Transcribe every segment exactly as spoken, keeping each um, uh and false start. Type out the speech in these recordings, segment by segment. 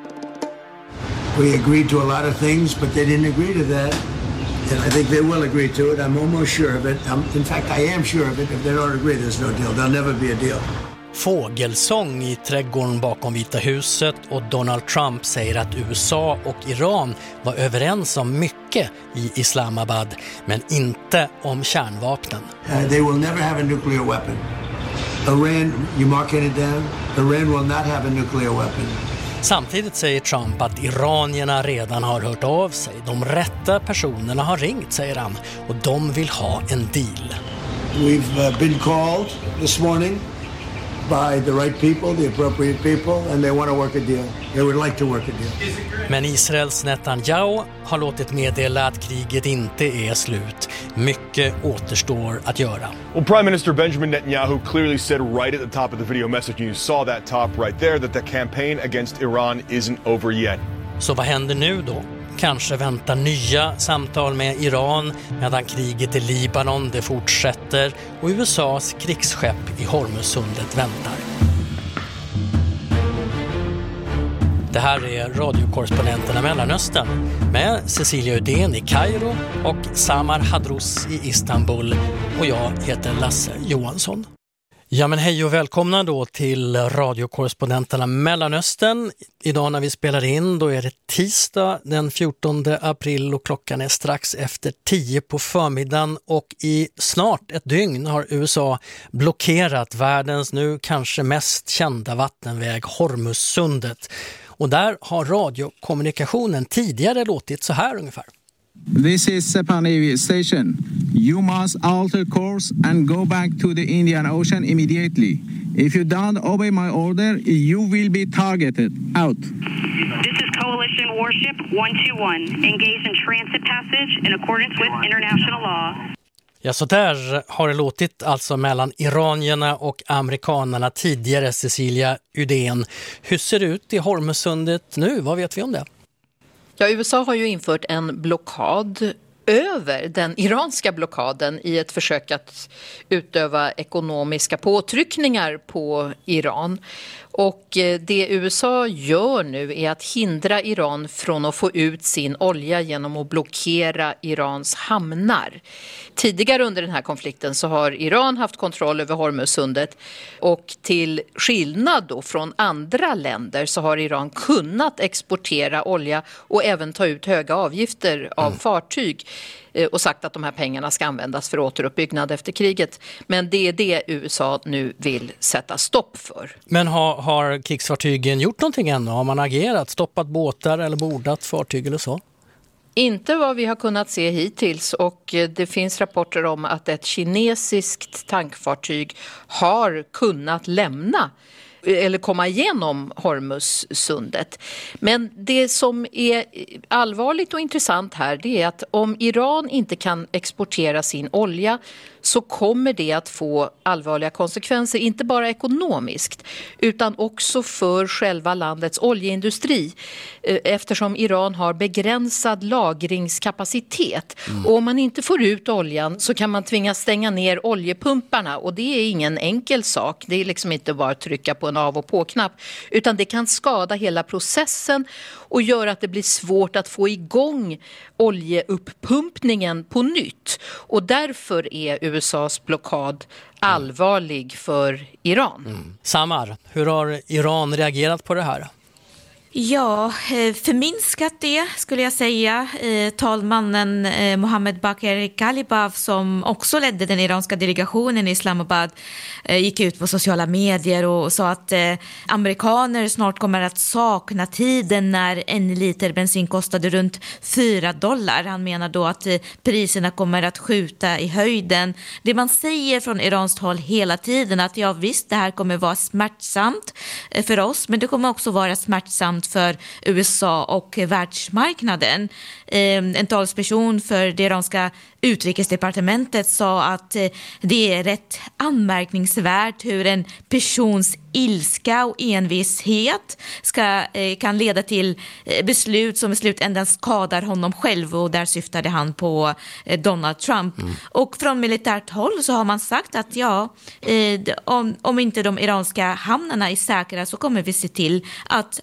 We agreed to a lot of things, but they didn't agree to that. And I think they will agree to it. I'm almost sure of it. I'm, in fact, I am sure of it. If they don't agree, there's no deal. There'll never be a deal. Fågelsång i trädgården bakom Vita huset och Donald Trump säger att U S A och Iran var överens om mycket i Islamabad, men inte om kärnvapnen. Uh, they will never have a nuclear weapon. Iran, you marking it down? Iran will not have a nuclear weapon. Samtidigt säger Trump att iranierna redan har hört av sig. De rätta personerna har ringt, säger han, och de vill ha en deal. We've uh, been called this morning by the right people, the appropriate people, and they want to work a deal. They would like to work a deal. Men Israels Netanyahu har låtit meddela att kriget inte är slut. Mycket återstår att göra. Well, Prime Minister Benjamin Netanyahu clearly said right at the top of the video message, and you saw that top right there, that the campaign against Iran isn't over yet. Så vad händer nu då? Kanske väntar nya samtal med Iran medan kriget i Libanon det fortsätter och U S A:s krigsskepp i Hormuzsundet väntar. Det här är radiokorrespondenterna Mellanöstern med Cecilia Udén i Kairo och Samar Hadrous i Istanbul, och jag heter Lasse Johansson. Ja men hej och välkomna då till radiokorrespondenterna Mellanöstern. Idag när vi spelar in då är det tisdag den fjortonde april och klockan är strax efter tio på förmiddagen, och i snart ett dygn har U S A blockerat världens nu kanske mest kända vattenväg Hormuzsundet. Och där har radiokommunikationen tidigare låtit så här ungefär. This is Sepani station. You must alter course and go back to the Indian Ocean immediately. If you don't obey my order, you will be targeted. Out. This is Coalition Warship one two one. Engage in transit passage in accordance with international law. Ja, så där har det låtit alltså mellan iranierna och amerikanerna tidigare, Cecilia Udén. Hur ser det ut i Hormuzsundet nu? Vad vet vi om det? Ja, U S A har ju infört en blockad över den iranska blockaden i ett försök att utöva ekonomiska påtryckningar på Iran. Och det U S A gör nu är att hindra Iran från att få ut sin olja genom att blockera Irans hamnar. Tidigare under den här konflikten så har Iran haft kontroll över Hormuzsundet, och till skillnad då från andra länder så har Iran kunnat exportera olja och även ta ut höga avgifter av mm. fartyg och sagt att de här pengarna ska användas för återuppbyggnad efter kriget. Men det är det U S A nu vill sätta stopp för. Men har, har krigsfartygen gjort någonting ännu? Har man agerat, stoppat båtar eller bordat fartyg eller så? Inte vad vi har kunnat se hittills, och det finns rapporter om att ett kinesiskt tankfartyg har kunnat lämna eller komma igenom Hormuzsundet. Men det som är allvarligt och intressant här, det är att om Iran inte kan exportera sin olja så kommer det att få allvarliga konsekvenser, inte bara ekonomiskt utan också för själva landets oljeindustri, eftersom Iran har begränsad lagringskapacitet. Mm. Och om man inte får ut oljan så kan man tvingas stänga ner oljepumparna, och det är ingen enkel sak. Det är liksom inte bara att trycka på en av- och på-knapp, utan det kan skada hela processen och göra att det blir svårt att få igång oljeuppumpningen på nytt. Och därför är U S A:s blockad allvarlig för Iran. Mm. Samar, hur har Iran reagerat på det här? Ja, förminskat det skulle jag säga. Talmannen Mohammed Bakr Ghalibaf, som också ledde den iranska delegationen i Islamabad, gick ut på sociala medier och sa att amerikaner snart kommer att sakna tiden när en liter bensin kostade runt fyra dollar. Han menar då att priserna kommer att skjuta i höjden. Det man säger från iranskt håll hela tiden, att ja visst, det här kommer vara smärtsamt för oss, men det kommer också vara smärtsamt för U S A och världsmarknaden. En talsperson för det iranska utrikesdepartementet sa att det är rätt anmärkningsvärt hur en persons ilska och envishet ska, kan leda till beslut som i slutändan skadar honom själv, och där syftade han på Donald Trump. Mm. Och från militärt håll så har man sagt att ja, om, om inte de iranska hamnarna är säkra så kommer vi se till att alla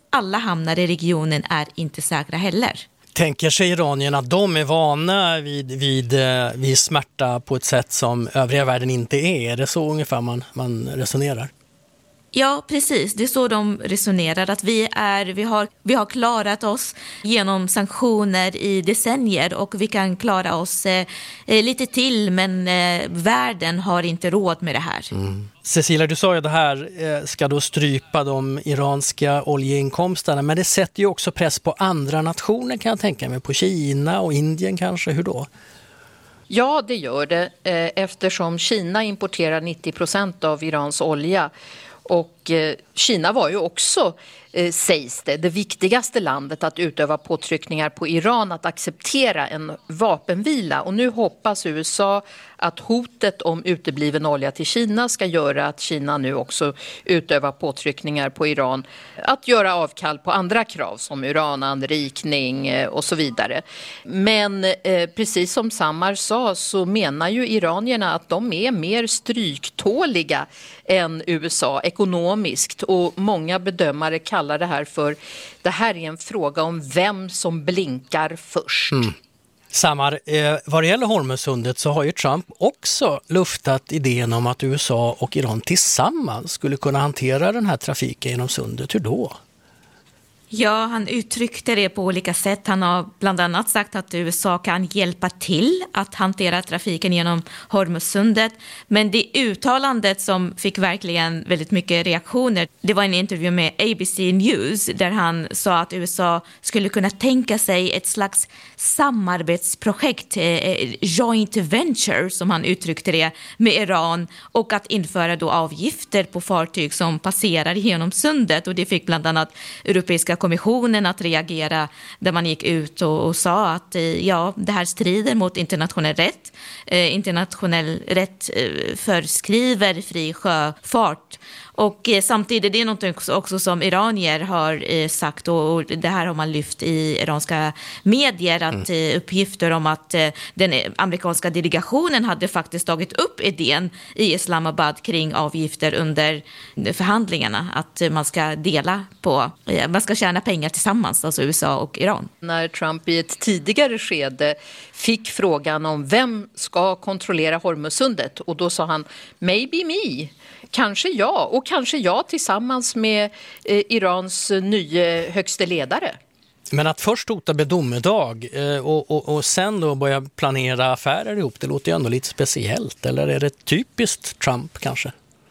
hamnar i regionen är inte säkra heller. Tänker sig iranierna att de är vana vid, vid, vid smärta på ett sätt som övriga världen inte är? Är det så ungefär man, man resonerar? Ja, precis. Det är så de resonerar. Att vi, är, vi, har, vi har klarat oss genom sanktioner i decennier och vi kan klara oss eh, lite till, men eh, världen har inte råd med det här. Mm. Cecilia, du sa ju att det här eh, ska då strypa de iranska oljeinkomsterna, men det sätter ju också press på andra nationer, kan jag tänka mig, på Kina och Indien kanske. Hur då? Ja, det gör det eh, eftersom Kina importerar nittio procent av Irans olja. Och eh, Kina var ju också, eh, sägs det, det viktigaste landet att utöva påtryckningar på Iran att acceptera en vapenvila. Och nu hoppas U S A att hotet om utebliven olja till Kina ska göra att Kina nu också utövar påtryckningar på Iran att göra avkall på andra krav som urananrikning eh, och så vidare. Men eh, precis som Samar sa så menar ju iranierna att de är mer stryktåliga än U S A ekonomiskt, och många bedömare kallar det här för det här är en fråga om vem som blinkar först. Mm. Samar, eh, vad det gäller Hormuzsundet så har ju Trump också luftat idén om att U S A och Iran tillsammans skulle kunna hantera den här trafiken genom sundet. Hur då? Ja, han uttryckte det på olika sätt. Han har bland annat sagt att U S A kan hjälpa till att hantera trafiken genom Hormuzsundet. Men det uttalandet som fick verkligen väldigt mycket reaktioner, det var en intervju med A B C News där han sa att U S A skulle kunna tänka sig ett slags samarbetsprojekt, eh, joint venture som han uttryckte det, med Iran, och att införa då avgifter på fartyg som passerar genom sundet. Och det fick bland annat Europeiska kommissionen att reagera, där man gick ut och, och sa att ja, det här strider mot internationell rätt. Eh, internationell rätt eh, förskriver fri sjöfart. Och eh, samtidigt, det är något också, också som iranier har eh, sagt, och, och det här har man lyft i iranska medier, att mm. eh, uppgifter om att eh, den amerikanska delegationen hade faktiskt tagit upp idén i Islamabad kring avgifter under förhandlingarna, att eh, man ska dela på, eh, man ska tjäna pengar tillsammans, alltså U S A och Iran. När Trump i ett tidigare skede fick frågan om vem ska kontrollera Hormuzsundet, och då sa han maybe me. Kanske jag, och kanske jag tillsammans med eh, Irans nya högste ledare. Men att först hota med domedag eh, och, och, och sen då börja planera affärer ihop, det låter ju ändå lite speciellt. Eller är det typiskt Trump kanske?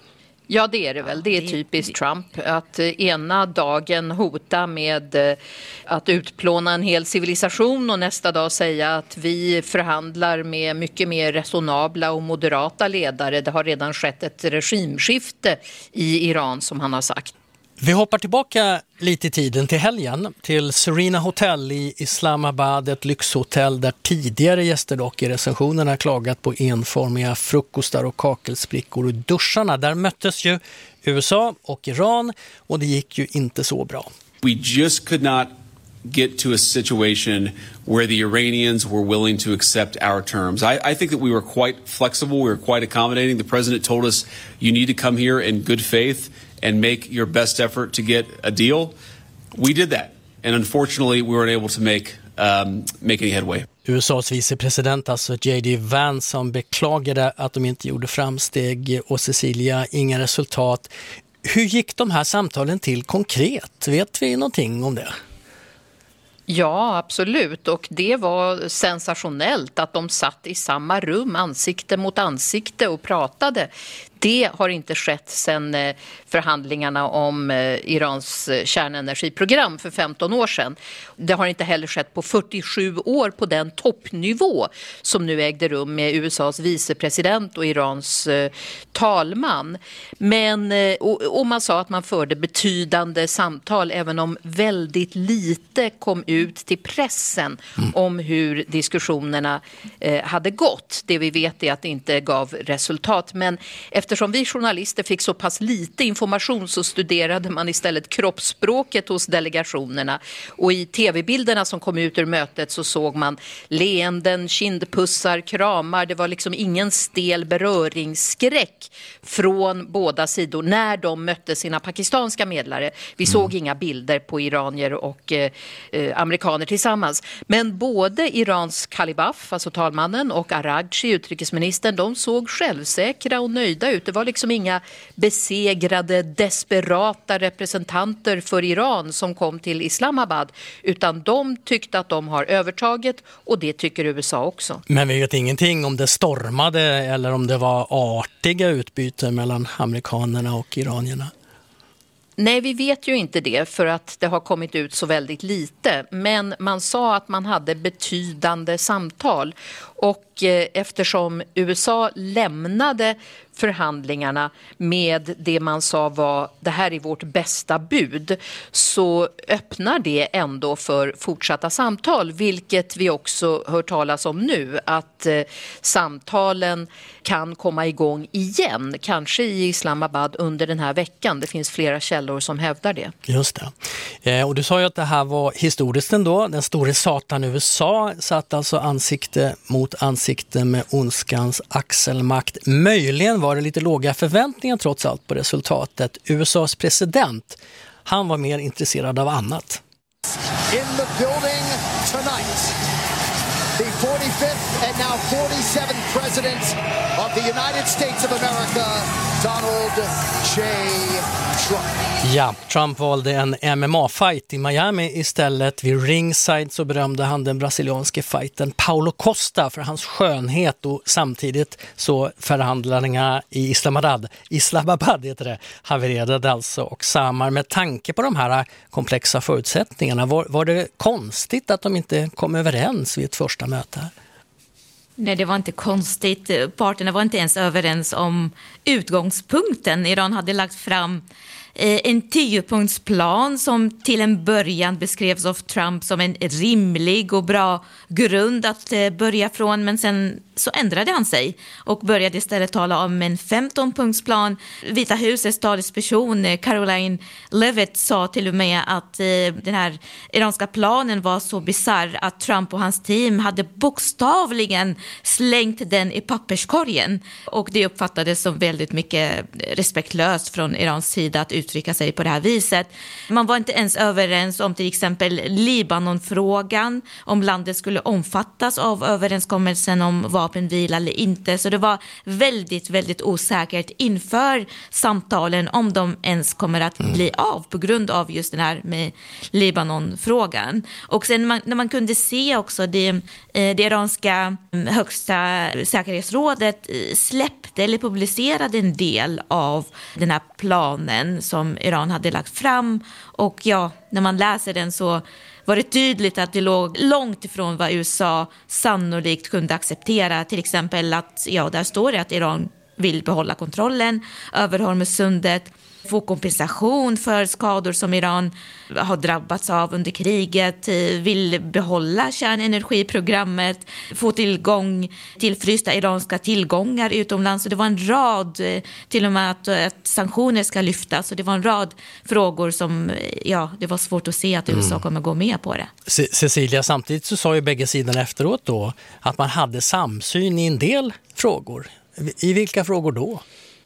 Ja, det är det väl. Det är typiskt Trump att ena dagen hota med att utplåna en hel civilisation och nästa dag säga att vi förhandlar med mycket mer resonabla och moderata ledare. Det har redan skett ett regimskifte i Iran, som han har sagt. Vi hoppar tillbaka lite i tiden till helgen, till Serena Hotel i Islamabad, ett lyxhotell där tidigare gäster dock i recensionerna klagat på enformiga frukostar och kakelsprickor i duscharna. Där möttes ju U S A och Iran och det gick ju inte så bra. We just could not get to a situation where the Iranians were willing to accept our terms. I, I think that we were quite flexible, we were quite accommodating. The president told us you need to come here in good faith and make your best effort to get a deal. We did that. And unfortunately, we weren't able to make, um, make any headway. U S A:s vicepresident, alltså J D Vance, som beklagade att de inte gjorde framsteg, och Cecilia, inga resultat. Hur gick de här samtalen till konkret? Vet vi någonting om det? Ja, absolut. Och det var sensationellt att de satt i samma rum, ansikte mot ansikte, och pratade. Det har inte skett sedan förhandlingarna om Irans kärnenergiprogram för femton år sedan. Det har inte heller skett på fyrtiosju år på den toppnivå som nu ägde rum med U S A:s vicepresident och Irans talman. Men, och, och man sa att man förde betydande samtal, även om väldigt lite kom ut till pressen mm. om hur diskussionerna eh, hade gått. Det vi vet är att det inte gav resultat. Men efter eftersom vi journalister fick så pass lite information så studerade man istället kroppsspråket hos delegationerna. Och i tv-bilderna som kom ut ur mötet så såg man leenden, kindpussar, kramar. Det var liksom ingen stel beröringsskräck från båda sidor när de mötte sina pakistanska medlare. Vi såg mm. inga bilder på iranier och eh, amerikaner tillsammans. Men både Irans Kalibaf, alltså talmannen, och Araghchi, utrikesministern, de såg självsäkra och nöjda ut. Det var liksom inga besegrade, desperata representanter för Iran som kom till Islamabad, utan de tyckte att de har övertaget, och det tycker U S A också. Men vi vet ingenting om det stormade eller om det var artiga utbyten mellan amerikanerna och iranierna. Nej, vi vet ju inte det för att det har kommit ut så väldigt lite. Men man sa att man hade betydande samtal. Och eh, eftersom U S A lämnade förhandlingarna med det man sa var det här är vårt bästa bud, så öppnar det ändå för fortsatta samtal, vilket vi också hör talas om nu, att eh, samtalen kan komma igång igen, kanske i Islamabad under den här veckan. Det finns flera källor som hävdar det. Just det. Eh, och du sa ju att det här var historiskt ändå. Den store satan U S A satt alltså ansikte mot ansikte med ondskans axelmakt. Möjligen var det lite låga förväntningar trots allt på resultatet. U S A:s president, han var mer intresserad av annat. In the building tonight, the forty-fifth and now forty-seventh president of the United States of America, Donald J. Trump. Ja, Trump valde en M M A-fight i Miami istället. Vid ringside så berömde han den brasilianske fighten Paulo Costa för hans skönhet, och samtidigt så förhandlingarna i Islamabad, Islamabad heter det, havererade alltså. Och Samar, med tanke på de här komplexa förutsättningarna, var, var det konstigt att de inte kom överens vid ett första möte? Nej, det var inte konstigt. Parterna var inte ens överens om utgångspunkten. Iran hade lagt fram en tiopunktsplan som till en början beskrevs av Trump som en rimlig och bra grund att börja från, men sen så ändrade han sig och började istället tala om en femtonpunktsplan. Vita husets talesperson Caroline Levitt sa till och med att den här iranska planen var så bizarr att Trump och hans team hade bokstavligen slängt den i papperskorgen, och det uppfattades som väldigt mycket respektlöst från Irans sida att uttrycka sig på det här viset. Man var inte ens överens om till exempel Libanon-frågan, om landet skulle omfattas av överenskommelsen om vapenvila eller inte. Så det var väldigt, väldigt osäkert inför samtalen om de ens kommer att bli av på grund av just den här med Libanon-frågan. Och sen man, när man kunde se också det, det iranska högsta säkerhetsrådet släppte eller publicerade en del av den här planen som Iran hade lagt fram, och ja, när man läser den så var det tydligt att det låg långt ifrån vad U S A sannolikt kunde acceptera. Till exempel att, ja, där står det att Iran vill behålla kontrollen över Hormuzsundet, få kompensation för skador som Iran har drabbats av under kriget, vill behålla kärnenergiprogrammet, få tillgång till frysta iranska tillgångar utomlands. Så det var en rad, till och med att, att sanktioner ska lyftas, och det var en rad frågor som, ja, det var svårt att se att U S A kommer gå med på det. Cecilia, samtidigt så sa ju bägge sidorna efteråt då att man hade samsyn i en del frågor. I vilka frågor då?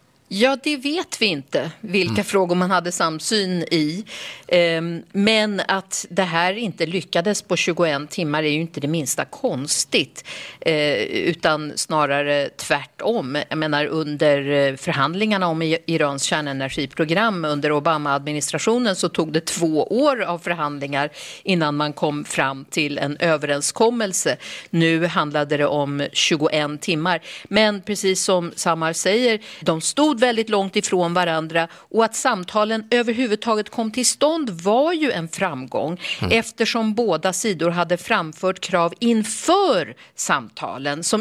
Ja, det vet vi inte vilka mm. frågor man hade samsyn i. Um, men att det här inte lyckades på tjugoen timmar är ju inte det minsta konstigt. Uh, utan snarare tvärtom. Jag menar, under förhandlingarna om Irans kärnenergiprogram under Obama-administrationen så tog det två år av förhandlingar innan man kom fram till en överenskommelse. Nu handlade det om tjugoen timmar. Men precis som Samar säger, de stod väldigt långt ifrån varandra, och att samtalen överhuvudtaget kom till stånd var ju en framgång mm. eftersom båda sidor hade framfört krav inför samtalen som inte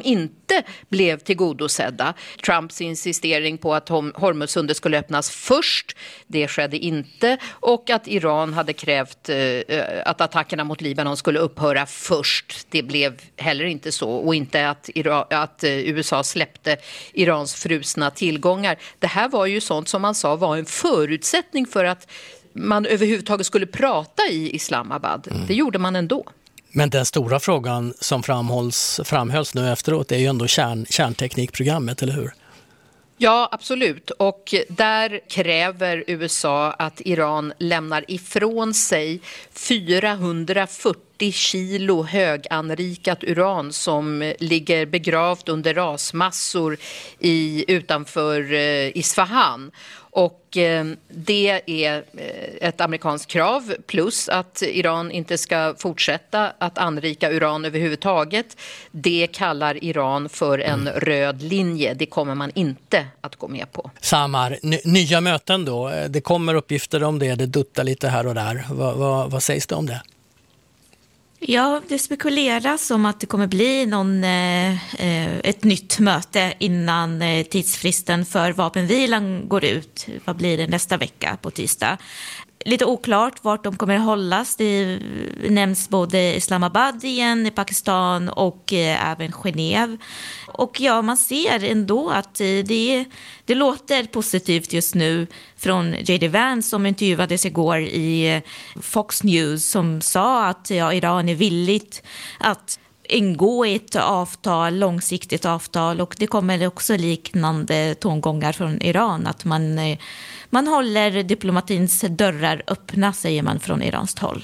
inte blev tillgodosedda. Trumps insistering på att Hormuzsundet skulle öppnas först, det skedde inte, och att Iran hade krävt eh, att attackerna mot Libanon skulle upphöra först. Det blev heller inte så, och inte att, Iran, att eh, U S A släppte Irans frusna tillgångar. Det här var ju sånt som man sa var en förutsättning för att man överhuvudtaget skulle prata i Islamabad. Mm. Det gjorde man ändå. Men den stora frågan som framhålls, framhölls nu efteråt är ju ändå kärn, kärnteknikprogrammet, eller hur? Ja, absolut. Och där kräver U S A att Iran lämnar ifrån sig fyrahundrafyrtio kilo höganrikat uran som ligger begravt under rasmassor i, utanför eh, Isfahan. Och eh, det är ett amerikanskt krav, plus att Iran inte ska fortsätta att anrika uran överhuvudtaget. Det kallar Iran för en mm. röd linje. Det kommer man inte att gå med på. Samar, n- nya möten då. Det kommer uppgifter om det, det duttar lite här och där. Va, va, vad sägs det om det? Ja, det spekuleras om att det kommer bli någon, eh, ett nytt möte innan eh, tidsfristen för vapenvilan går ut. Vad blir det nästa vecka på tisdag? Lite oklart vart de kommer hållas. Det nämns både Islamabad igen i Pakistan och eh, även Genève. Och ja, man ser ändå att eh, det, det låter positivt just nu från J D Vance som intervjuades igår i eh, Fox News, som sa att ja, Iran är villigt att ingå i ett avtal, långsiktigt avtal, och det kommer också liknande tongångar från Iran, att man, eh, man håller diplomatins dörrar öppna, säger man från iranskt håll.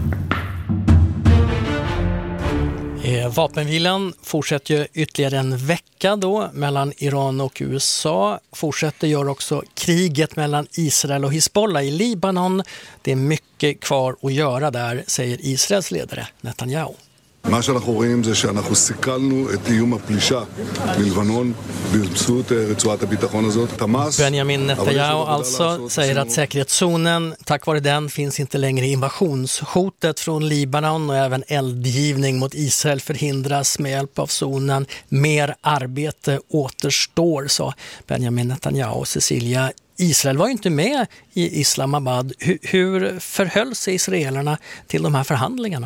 Eh, vapenvilan fortsätter ju ytterligare en vecka då mellan Iran och U S A. Fortsätter gör också kriget mellan Israel och Hizbollah i Libanon. Det är mycket kvar att göra där, säger Israels ledare Netanyahu. מה שאנחנו רואים זה שאנחנו סיכלנו את איום הפלישה מלבנון באמצעות רצועת הביטחון הזאת. Benjamin Netanyahu alltså säger att säkerhetszonen, tack vare den finns inte längre invasionshotet från Libanon, och även eldgivning mot Israel förhindras med hjälp av zonen. Mer arbete återstår, sa Benjamin Netanyahu. Cecilia, Israel var ju inte med i Islamabad. Hur, hur förhöll sig israelerna till de här förhandlingarna?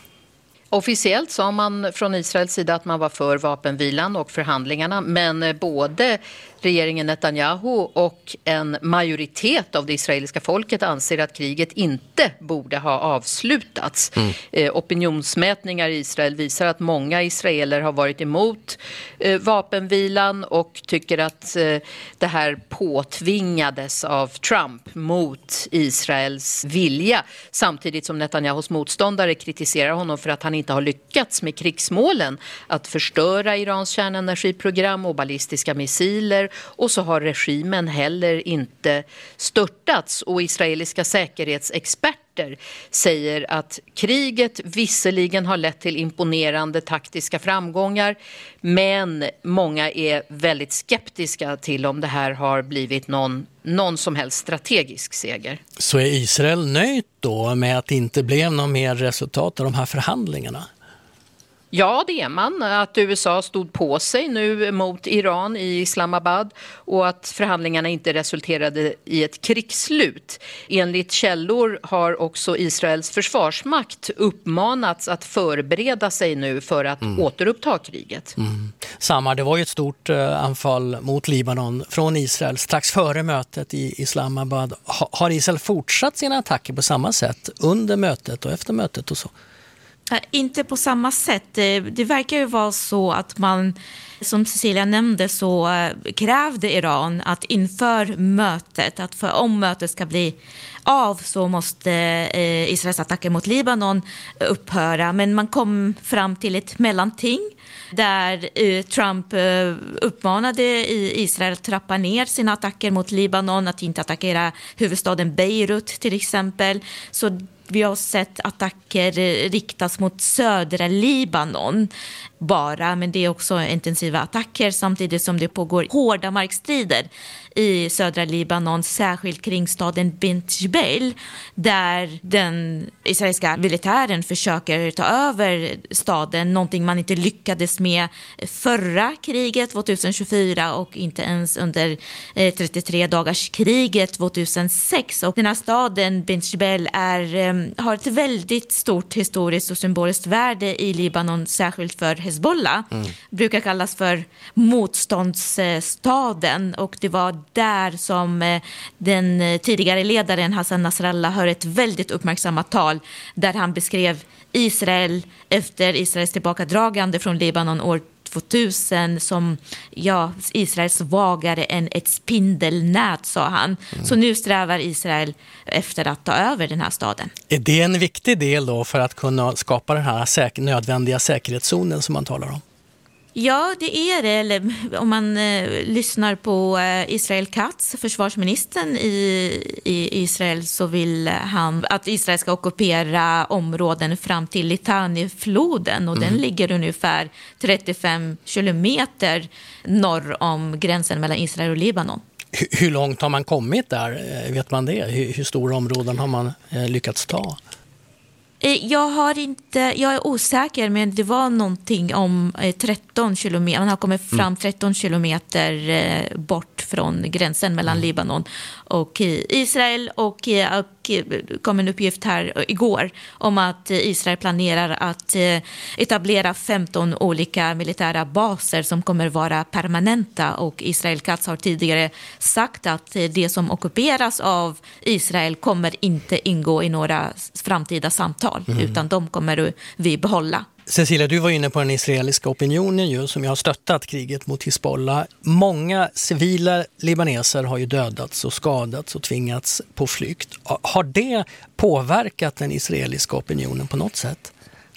Officiellt sa man från Israels sida att man var för vapenvilan och förhandlingarna, men både regeringen Netanyahu och en majoritet av det israeliska folket anser att kriget inte borde ha avslutats. Mm. Eh, opinionsmätningar i Israel visar att många israeler har varit emot eh, vapenvilan och tycker att eh, det här påtvingades av Trump mot Israels vilja, samtidigt som Netanyahus motståndare kritiserar honom för att han inte har lyckats med krigsmålen att förstöra Irans kärnenergiprogram och ballistiska missiler, och så har regimen heller inte störtats. Och israeliska säkerhetsexperter säger att kriget visserligen har lett till imponerande taktiska framgångar, men många är väldigt skeptiska till om det här har blivit någon, någon som helst strategisk seger. Så är Israel nöjd då med att det inte blev någon mer resultat av de här förhandlingarna? Ja, det är man. Att U S A stod på sig nu mot Iran i Islamabad och att förhandlingarna inte resulterade i ett krigsslut. Enligt källor har också Israels försvarsmakt uppmanats att förbereda sig nu för att mm. återuppta kriget. Mm. Samma, det var ju ett stort uh, anfall mot Libanon från Israel strax före mötet i Islamabad. Ha, har Israel fortsatt sina attacker på samma sätt under mötet och efter mötet och så? Inte på samma sätt. Det verkar ju vara så att man, som Cecilia nämnde, så krävde Iran att inför mötet, att för om mötet ska bli av så måste Israels attacker mot Libanon upphöra. Men man kom fram till ett mellanting där Trump uppmanade Israel att trappa ner sina attacker mot Libanon, att inte attackera huvudstaden Beirut till exempel. Så vi har sett attacker riktas mot södra Libanon. bara, men det är också intensiva attacker samtidigt som det pågår hårda markstrider i södra Libanon, särskilt kring staden Bint Jbeil, där den israeliska militären försöker ta över staden, någonting man inte lyckades med förra kriget tjugohundratjugofyra och inte ens under trettiotre dagars kriget tjugohundrasex. Och den här staden Bint Jbeil är, har ett väldigt stort historiskt och symboliskt värde i Libanon, särskilt för Hezbollah. Mm. Brukar kallas för motståndsstaden, och det var där som den tidigare ledaren Hassan Nasrallah hör ett väldigt uppmärksammat tal där han beskrev Israel efter Israels tillbakadragande från Libanon år tvåtusen som ja, Israel svagare än ett spindelnät, sa han. Mm. Så nu strävar Israel efter att ta över den här staden. Är det en viktig del då för att kunna skapa den här säk- nödvändiga säkerhetszonen som man talar om? Ja, det är det. Eller, om man eh, lyssnar på eh, Israel Katz, försvarsministern i, i Israel, så vill han att Israel ska ockupera områden fram till Litani-floden, och mm. den ligger ungefär trettiofem kilometer norr om gränsen mellan Israel och Libanon. H- hur långt har man kommit där? Vet man det? Hur, hur stora områden har man eh, lyckats ta? Jag har inte, jag är osäker, men det var någonting om tretton kilometer. Man har kommit fram tretton kilometer bort från gränsen mellan mm. Libanon och Israel, och, och kom en uppgift här igår om att Israel planerar att etablera femton olika militära baser som kommer vara permanenta, och Israel Katz har tidigare sagt att det som ockuperas av Israel kommer inte ingå i några framtida samtal, mm. utan de kommer vi behålla. Cecilia, du var inne på den israeliska opinionen ju, som jag har stöttat kriget mot Hezbollah. Många civila libaneser har ju dödats och skadats och tvingats på flykt. Har det påverkat den israeliska opinionen på något sätt?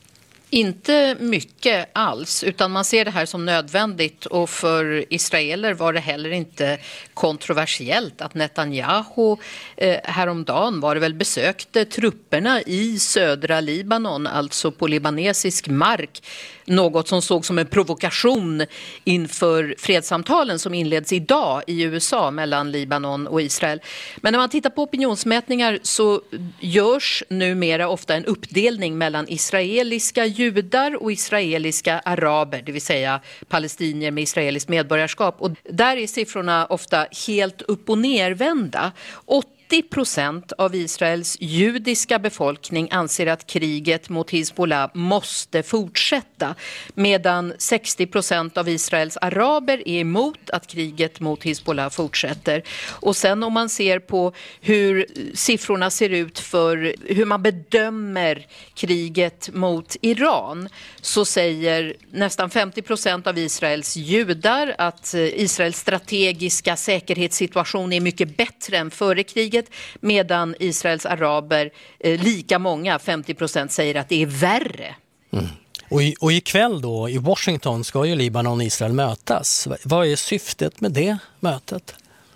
Inte mycket alls, utan man ser det här som nödvändigt, och för israeler var det heller inte kontroversiellt att Netanyahu eh, häromdagen var det väl besökte trupperna i södra Libanon, alltså på libanesisk mark, något som såg som en provokation inför fredssamtalen som inleds idag i U S A mellan Libanon och Israel. Men när man tittar på opinionsmätningar så görs numera ofta en uppdelning mellan israeliska judar och israeliska araber, det vill säga palestinier med israeliskt medborgarskap. Och där är siffrorna ofta helt upp- och nervända. åttio procent av Israels judiska befolkning anser att kriget mot Hezbollah måste fortsätta, medan sextio procent av Israels araber är emot att kriget mot Hezbollah fortsätter. Och sen om man ser på hur siffrorna ser ut för hur man bedömer kriget mot Iran, så säger nästan femtio procent av Israels judar att Israels strategiska säkerhetssituation är mycket bättre än före kriget, medan Israels araber, eh, lika många, femtio procent, säger att det är värre. Mm. Och, i, och ikväll då i Washington ska ju Libanon och Israel mötas. Vad är syftet med det mötet?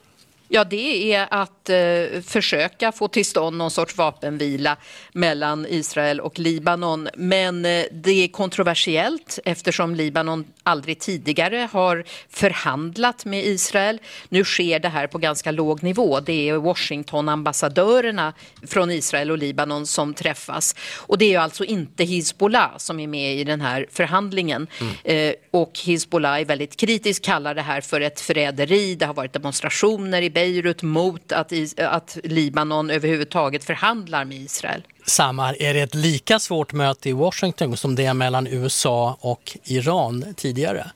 Ja, det är att eh, försöka få till stånd någon sorts vapenvila mellan Israel och Libanon. Men eh, det är kontroversiellt eftersom Libanon aldrig tidigare har förhandlat med Israel. Nu sker det här på ganska låg nivå. Det är Washington-ambassadörerna från Israel och Libanon som träffas. Och det är alltså inte Hezbollah som är med i den här förhandlingen. Mm. Eh, och Hezbollah är väldigt kritisk, kallar det här för ett förräderi. Det har varit demonstrationer i Beirut mot att, att Libanon överhuvudtaget förhandlar med Israel. Samar, är det ett lika svårt möte i Washington som det är mellan U S A och Iran tidigare?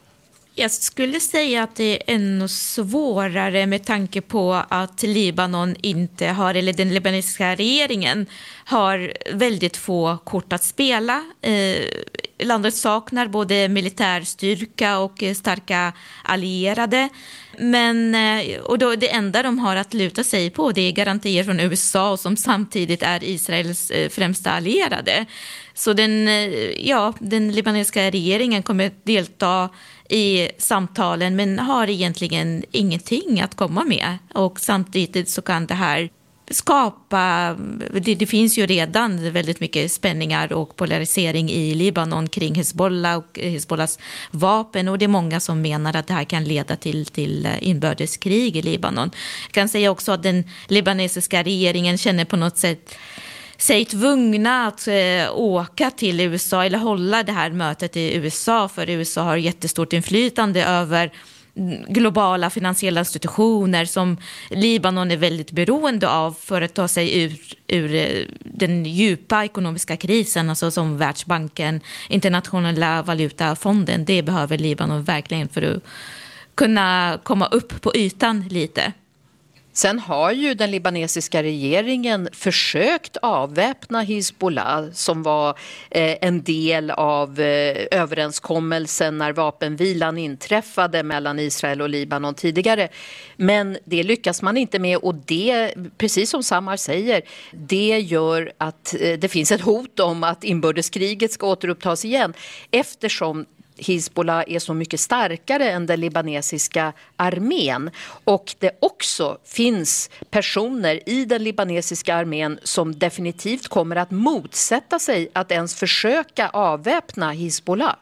Jag skulle säga att det är ännu svårare med tanke på att Libanon inte har, eller den libanesiska regeringen har väldigt få kort att spela. Eh, landet saknar både militärstyrka och starka allierade. Men, och då det enda de har att luta sig på, det är garantier från U S A, som samtidigt är Israels främsta allierade. Så den, ja, den libanesiska regeringen kommer att delta i samtalen, men har egentligen ingenting att komma med. Och samtidigt så kan det här skapa, det, det finns ju redan väldigt mycket spänningar och polarisering i Libanon kring Hezbollah och Hezbollahs vapen, och det är många som menar att det här kan leda till, till inbördeskrig i Libanon. Jag kan säga också att den libanesiska regeringen känner på något sätt sig tvungna att eh, åka till U S A eller hålla det här mötet i U S A, för U S A har jättestort inflytande över globala finansiella institutioner som Libanon är väldigt beroende av för att ta sig ur, ur den djupa ekonomiska krisen, alltså som Världsbanken, Internationella valutafonden. Det behöver Libanon verkligen för att kunna komma upp på ytan lite. Sen har ju den libanesiska regeringen försökt avväpna Hizbollah som var eh, en del av eh, överenskommelsen när vapenvilan inträffade mellan Israel och Libanon tidigare. Men det lyckas man inte med, och det, precis som Samar säger, det gör att eh, det finns ett hot om att inbördeskriget ska återupptas igen, eftersom Hizbollah är så mycket starkare än den libanesiska armén, och det också finns personer i den libanesiska armén som definitivt kommer att motsätta sig att ens försöka avväpna Hizbollah.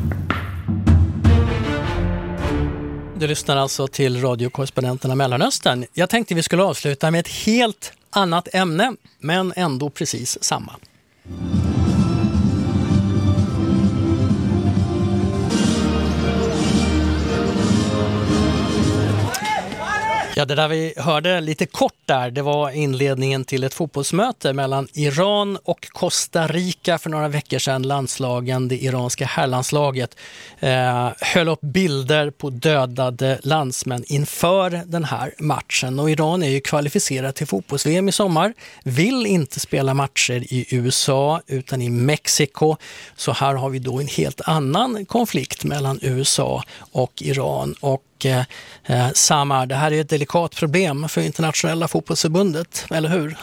Du lyssnar alltså till radiokorrespondenterna Mellanöstern. Jag tänkte vi skulle avsluta med ett helt annat ämne, men ändå precis samma. Ja, det där vi hörde lite kort där, det var inledningen till ett fotbollsmöte mellan Iran och Costa Rica för några veckor sedan. Landslagen, det iranska herrlandslaget, eh, höll upp bilder på dödade landsmän inför den här matchen. Och Iran är ju kvalificerat till fotbolls-V M i sommar, vill inte spela matcher i U S A utan i Mexiko. Så här har vi då en helt annan konflikt mellan U S A och Iran. Och Eh, Samar, det här är ett delikat problem för internationella fotbollsförbundet, eller hur?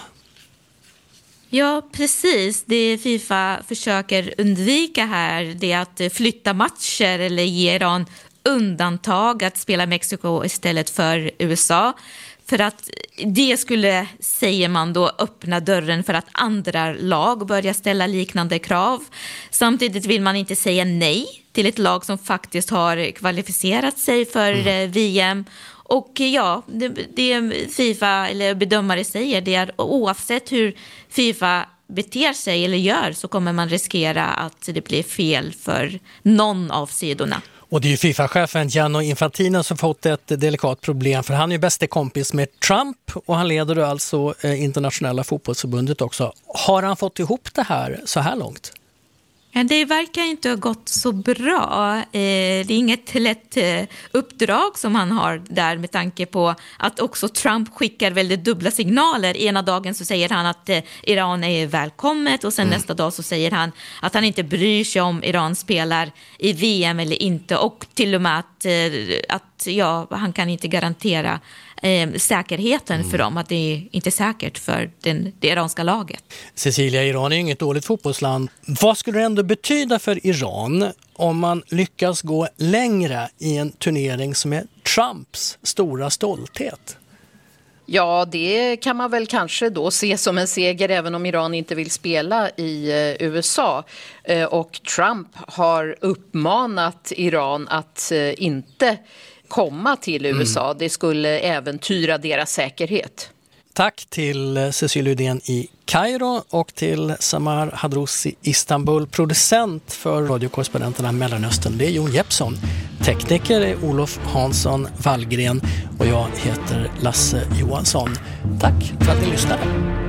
Ja, precis. Det FIFA försöker undvika här, det är att flytta matcher eller ge Iran undantag att spela Mexiko istället för U S A. För att det skulle, säger man då, öppna dörren för att andra lag börjar ställa liknande krav. Samtidigt vill man inte säga nej till ett lag som faktiskt har kvalificerat sig för mm. V M. Och ja, det, det FIFA eller bedömare säger, det är oavsett hur FIFA beter sig eller gör så kommer man riskera att det blir fel för någon av sidorna. Och det är ju FIFA-chefen Gianni Infantino som fått ett delikat problem, för han är ju bästa kompis med Trump och han leder alltså internationella fotbollsförbundet också. Har han fått ihop det här så här långt? Ja, det verkar inte ha gått så bra. Det är inget lätt uppdrag som han har där, med tanke på att också Trump skickar väldigt dubbla signaler. Ena dagen så säger han att Iran är välkommet, och sen mm. nästa dag så säger han att han inte bryr sig om Iran spelar i V M eller inte, och till och med att, att ja, han kan inte garantera Eh, säkerheten mm. för dem, att det är inte säkert för den, det iranska laget. Cecilia, Iran är inget dåligt fotbollsland. Vad skulle det ändå betyda för Iran om man lyckas gå längre i en turnering som är Trumps stora stolthet? Ja, det kan man väl kanske då se som en seger, även om Iran inte vill spela i eh, U S A. Eh, och Trump har uppmanat Iran att eh, inte komma till U S A. Mm. Det skulle äventyra deras säkerhet. Tack till Cecilia Uddén i Kairo och till Samar Hadrouz i Istanbul. Producent för radiokorrespondenterna Mellanöstern, det är Jon Jeppsson. Tekniker är Olof Hansson Wallgren och jag heter Lasse Johansson. Tack för att ni lyssnade.